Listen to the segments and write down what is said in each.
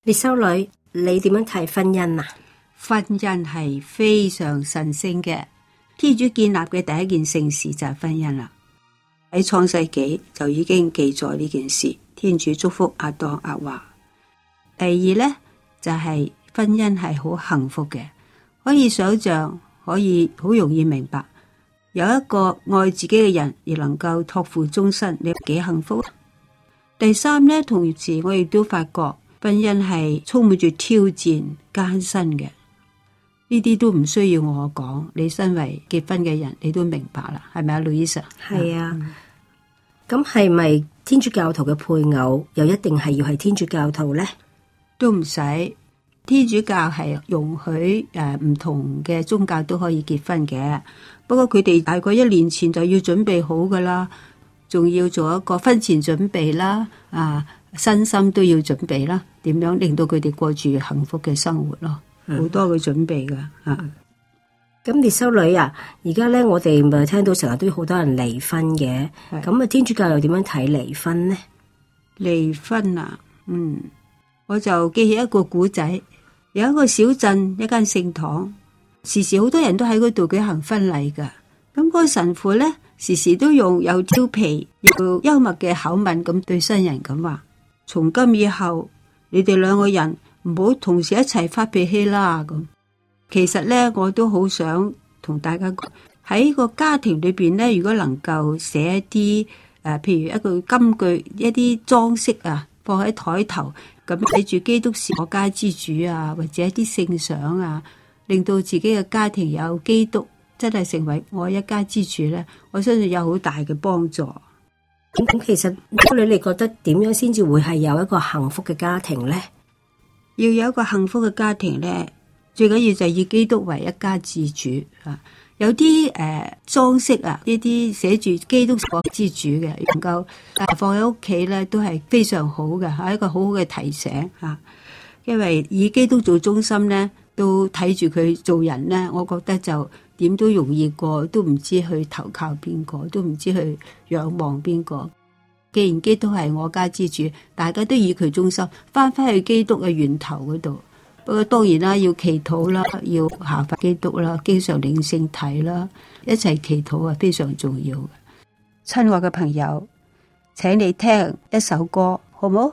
列修女，你點樣睇婚姻啊？ 婚姻係非常神聖嘅，天主建立嘅第一件聖事就係婚姻啦。喺創世紀就已經記載呢件事，天主祝福亞當亞華。第二呢，就係婚姻係好幸福嘅，可以想象，可以好容易明白，有一個愛自己嘅人而能夠託付終身，你幾幸福啊？第三呢，同時我亦都發覺婚姻係充滿住挑戰艱辛嘅，呢啲都唔需要我講，你身為結婚嘅人你都明白啦，係咪啊，Louisa？ 係啊，咁係咪天主教徒嘅配偶又一定係要係天主教徒呢？ 都唔使，天主教係容許唔同嘅宗教都可以結婚嘅，不過佢哋大概1年前就要準備好噶啦，仲要做一個婚前準備啦，身心都要準備啦，點樣令到佢哋過住幸福嘅生活咯，好多嘅準備噶。 咁列修女啊，而家咧我哋咪聽到成日都好多人離婚嘅，咁啊天主教又點樣睇離婚呢？ 離婚啊，我就記起一個古仔，有一個小鎮一間聖堂，時時好多人都喺嗰度舉行婚禮噶，咁嗰個神父咧時時都用又調皮又幽默嘅口吻咁對新人咁話：從今以後，你哋2個人唔好同時一齊發脾氣啦。咁其實咧，我都好想同大家講，喺個家庭裏邊咧，如果能夠寫一啲譬如一個金句，一啲裝飾啊，放喺台頭，咁寫住基督是我家之主啊，或者一啲聖想啊，令到自己嘅家庭有基督真係成為我一家之主咧，我相信有好大嘅幫助。 咁其實你哋覺得點樣先至會係有一個幸福嘅家庭呢？ 要有一個幸福嘅家庭咧，最緊要就係以基督為一家之主啊！有啲裝飾啊，呢啲寫住基督國之主嘅，能夠放喺屋企咧，都係非常好嘅，係一個好好嘅提醒吓。因為以基督做中心咧，都睇住佢做人咧，我覺得就點都容易過，都唔知去投靠邊個，都唔知去仰望邊個。既然基督係我家之主，大家都以佢中心，翻去基督嘅源頭嗰度。不過當然啦，要祈禱啦，要效法基督啦，經常領聖體啦，一齊祈禱係非常重要嘅。親愛嘅朋友，請你聽一首歌，好唔好？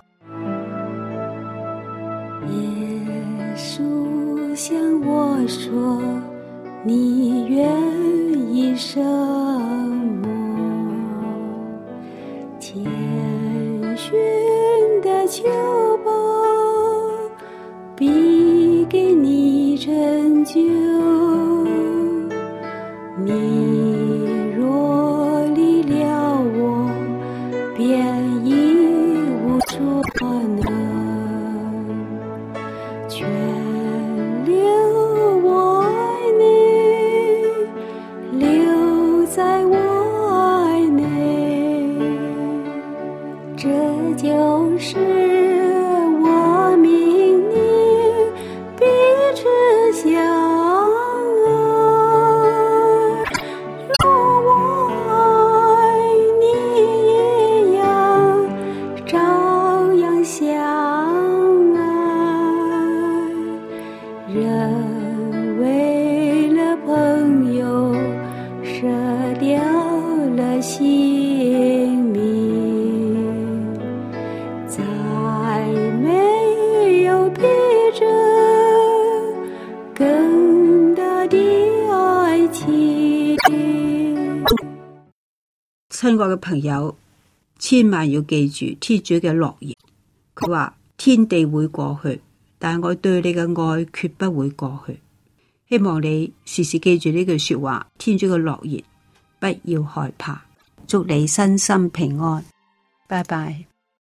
耶穌向我說，你願意生我，天選的求報必給你成就，你若離了我，便一無所能，全留我愛你，留在我愛內，這就是我命你彼此相愛，如我愛你一樣，照樣相愛。人為了朋友捨掉了性命，再沒有比這更大的愛情。 親愛嘅朋友，千萬要記住天主嘅諾言，佢話天地會過去，但我對你嘅愛決不會過去。希望你時時記住呢句說話，天主嘅諾言，不要害怕。祝你身心平安，拜拜。